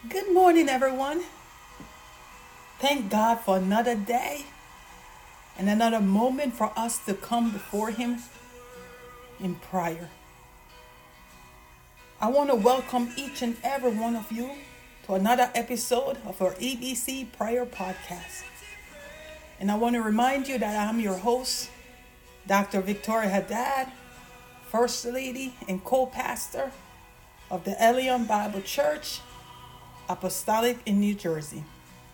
Good morning, everyone. Thank God for another day and another moment for us to come before Him in prayer. I want to welcome each and every one of you to another episode of our EBC Prayer Podcast. And I want to remind you that I'm your host, Dr. Victoria Haddad, First Lady and co-pastor of the Elion Bible Church, Apostolic in New Jersey.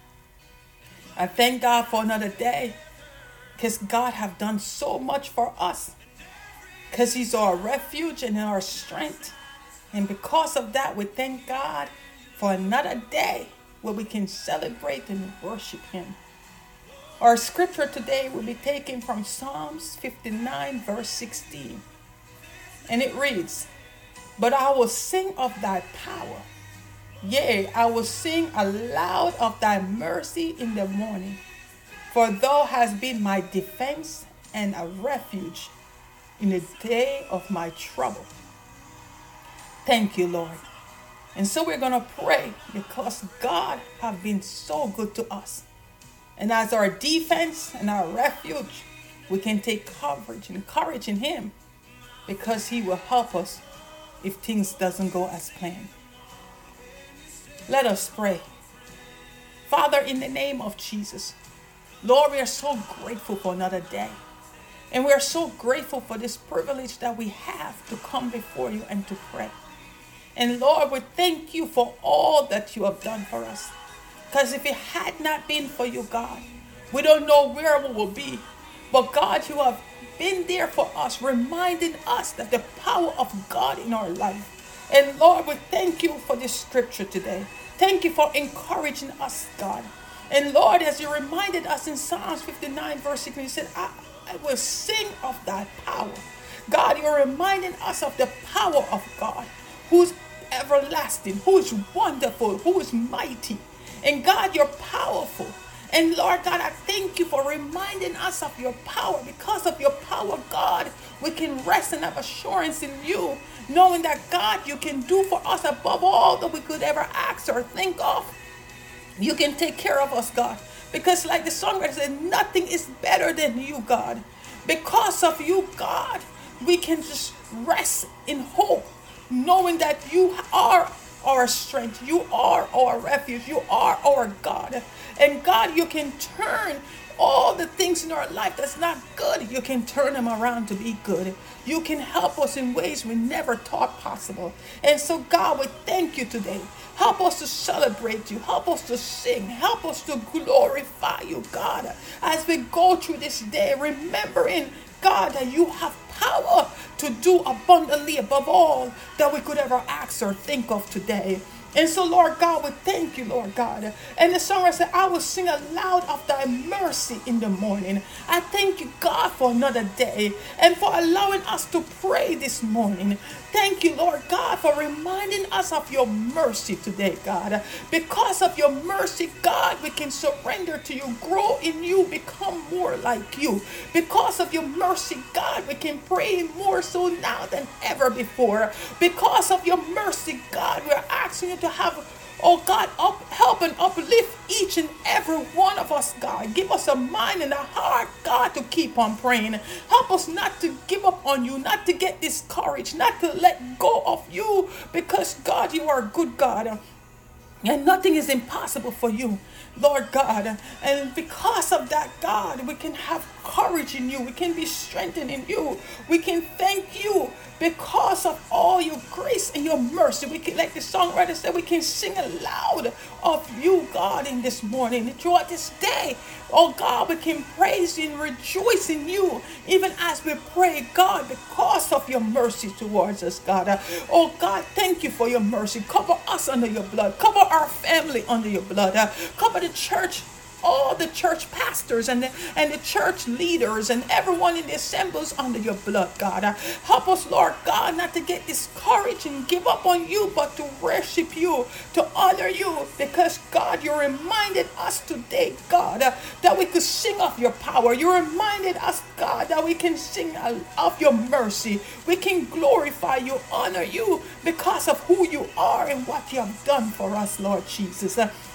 I thank God for another day because God have done so much for us, because He's our refuge and our strength. And because of that, we thank God for another day where we can celebrate and worship Him. Our scripture today will be taken from Psalms 59 verse 16. And it reads, "But I will sing of thy power. Yea, I will sing aloud of thy mercy in the morning. For thou hast been my defense and a refuge in the day of my trouble." Thank you, Lord. And so we're going to pray because God have been so good to us. And as our defense and our refuge, we can take coverage and courage in Him because He will help us if things doesn't go as planned. Let us pray. Father, in the name of Jesus, Lord, we are so grateful for another day. And we are so grateful for this privilege that we have to come before you and to pray. And Lord, we thank you for all that you have done for us. Because if it had not been for you, God, we don't know where we will be. But God, you have been there for us, reminding us that the power of God in our life. And Lord, we thank you for this scripture today. Thank you for encouraging us, God. And Lord, as you reminded us in Psalms 59 verse 16, you said, I will sing of thy power. God, you're reminding us of the power of God, who's everlasting, who is wonderful, who is mighty. And God, you're powerful. And Lord God, I thank you for reminding us of your power. Because of your power, God, we can rest and have assurance in you, knowing that God, you can do for us above all that we could ever ask or think of. You can take care of us, God. Because like the songwriter said, nothing is better than you, God. Because of you, God, we can just rest in hope, knowing that you are our strength. You are our refuge. You are our God. And God, you can turn all the things in our life that's not good. You can turn them around to be good. You can help us in ways we never thought possible. And so God, we thank you today. Help us to celebrate you. Help us to sing. Help us to glorify you, God, as we go through this day, remembering, God, that you have power to do abundantly above all that we could ever ask or think of today. And so, Lord God, we thank you, Lord God. And the songwriter said, I will sing aloud of thy mercy in the morning. I thank you, God, for another day and for allowing us to pray this morning. Thank you, Lord God, for reminding us of your mercy today, God. Because of your mercy, God, we can surrender to you, grow in you, become more like you. Because of your mercy, God, we can pray more so now than ever before. Because of your mercy, God, we're asking you to have, oh God, help and uplift each and every one of us, God. Give us a mind and a heart, God, to keep on praying. Help us not to give up on you, not to get discouraged, not to let go of you, because God, you are a good God. And nothing is impossible for you, Lord God. And because of that, God, we can have courage in you. We can be strengthened in you. We can thank you because of all your grace and your mercy. We can, like the songwriter said, we can sing aloud of you, God, in this morning. Throughout this day, oh God, we can praise you and rejoice in you, even as we pray, God, because of your mercy towards us, God. Oh God, thank you for your mercy. Cover us under your blood. Cover our family under your blood. Cover the church all the church pastors and the church leaders and everyone in the assemblies under your blood, God. Help us, Lord God, not to get discouraged and give up on you, but to worship you, to honor you, because God, you reminded us today, God, that we could sing of your power. You reminded us, God, that we can sing of your mercy. We can glorify you, honor you, because of who you are and what you have done for us, Lord Jesus.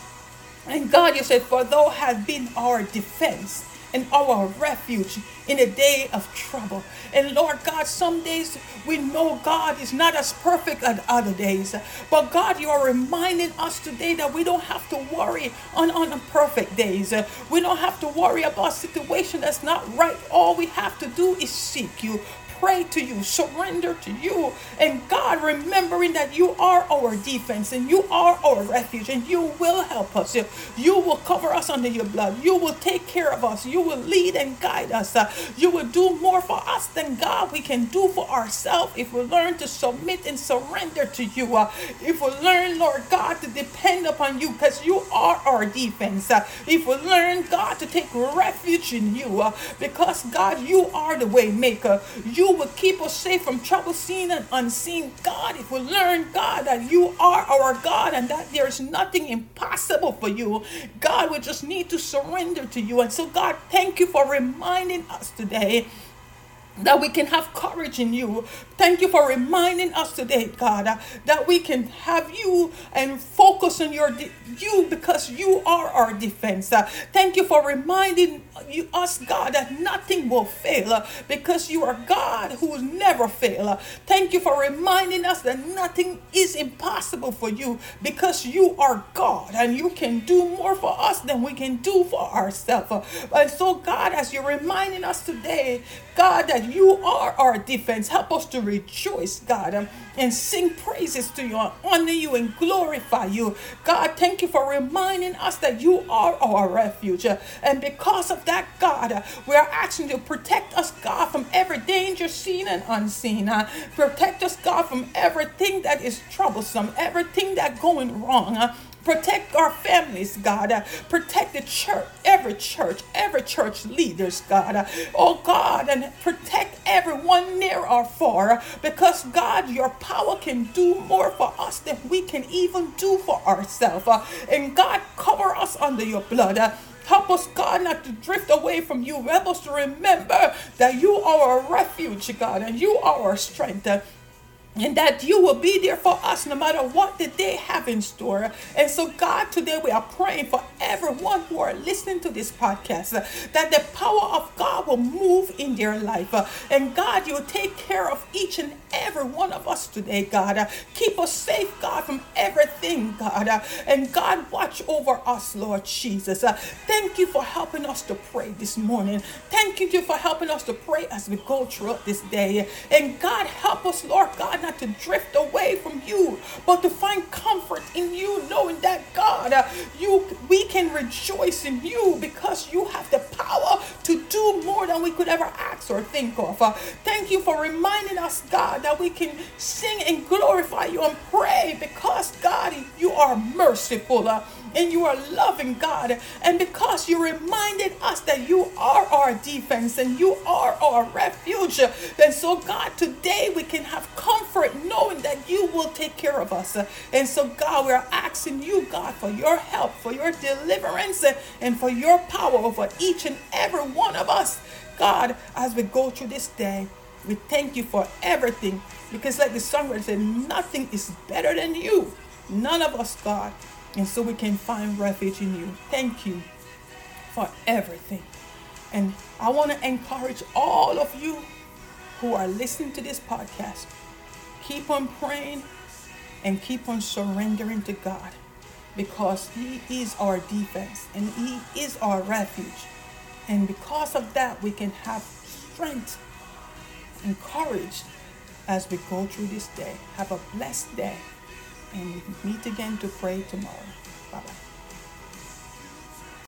And God, you said, for thou hast been our defense and our refuge in a day of trouble. And Lord God, some days we know God is not as perfect as other days. But God, you are reminding us today that we don't have to worry on imperfect days. We don't have to worry about a situation that's not right. All we have to do is seek you, pray to you, surrender to you. And God, remembering that you are our defense and you are our refuge and you will help us. You will cover us under your blood. You will take care of us. You will lead and guide us. You will do more for us than God we can do for ourselves if we learn to submit and surrender to you. If we learn, Lord God, to depend upon you, because you are our defense. If we learn, God, to take refuge in you, because God, you are the way maker. You will keep us safe from trouble seen and unseen. God, if we learn, God, that you are our God and that there is nothing impossible for you, God, we just need to surrender to you. And so, God, thank you for reminding us today that we can have courage in you. Thank you for reminding us today, God, that we can have you and focus on you because you are our defense. Thank you for reminding us, God, that nothing will fail because you are God who will never fail. Thank you for reminding us that nothing is impossible for you because you are God and you can do more for us than we can do for ourselves. And so, God, as you're reminding us today, God, that you are our defense, help us to rejoice, God, and sing praises to you, honor you, and glorify you. God, thank you for reminding us that you are our refuge. And because of that, God, we are asking you to protect us, God, from every danger seen and unseen. Protect us, God, from everything that is troublesome, everything that's going wrong. Protect our families, God. Protect the church, every church leaders, God. Oh, God, and protect everyone near or far, because, God, your power can do more for us than we can even do for ourselves. And, God, cover us under your blood. Help us, God, not to drift away from you. Help us to remember that you are our refuge, God, and you are our strength. And that you will be there for us no matter what the day have in store. And so, God, today we are praying for everyone who are listening to this podcast, that the power of God will move in their life. And God, you will take care of each and every one of us today, God. Keep us safe, God, from everything, God. And God, watch over us, Lord Jesus. Thank you for helping us to pray this morning. Thank you for helping us to pray as we go throughout this day. And God, help us, Lord God, not to drift away from you, but to find comfort in you, knowing that, God, we can rejoice in you because you have the power to do more than we could ever ask or think of. Thank you for reminding us, God, that we can sing and glorify you and pray because, God, you are merciful. And you are loving, God. And because you reminded us that you are our defense and you are our refuge. And so, God, today we can have comfort knowing that you will take care of us. And so, God, we are asking you, God, for your help, for your deliverance, and for your power over each and every one of us. God, as we go through this day, we thank you for everything. Because like the songwriter said, nothing is better than you. None of us, God. And so we can find refuge in you. Thank you for everything. And I want to encourage all of you who are listening to this podcast. Keep on praying and keep on surrendering to God, because He is our defense and He is our refuge. And because of that, we can have strength and courage as we go through this day. Have a blessed day. And we meet again to pray tomorrow. Bye-bye.